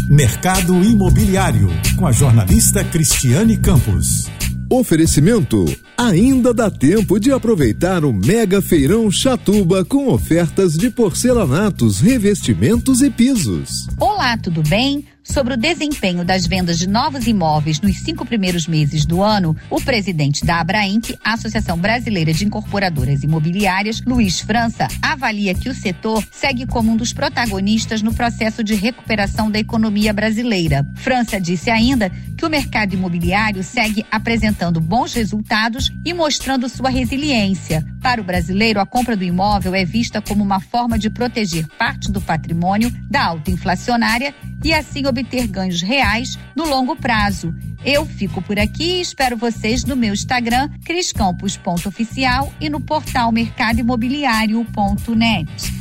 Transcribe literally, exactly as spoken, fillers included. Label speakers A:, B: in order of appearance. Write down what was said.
A: Mercado Imobiliário, com a jornalista Cristiane Campos.
B: Oferecimento: ainda dá tempo de aproveitar o Mega Feirão Chatuba com ofertas de porcelanatos, revestimentos e pisos.
C: Olá, tudo bem? Sobre o desempenho das vendas de novos imóveis nos cinco primeiros meses do ano, o presidente da Abrainc, Associação Brasileira de Incorporadoras Imobiliárias, Luiz França, avalia que o setor segue como um dos protagonistas no processo de recuperação da economia brasileira. França disse ainda que o mercado imobiliário segue apresentando bons resultados e mostrando sua resiliência. Para o brasileiro, a compra do imóvel é vista como uma forma de proteger parte do patrimônio da alta inflacionária e assim obter ganhos reais no longo prazo. Eu fico por aqui e espero vocês no meu Instagram, cris campos ponto oficial, e no portal mercado imobiliário ponto net.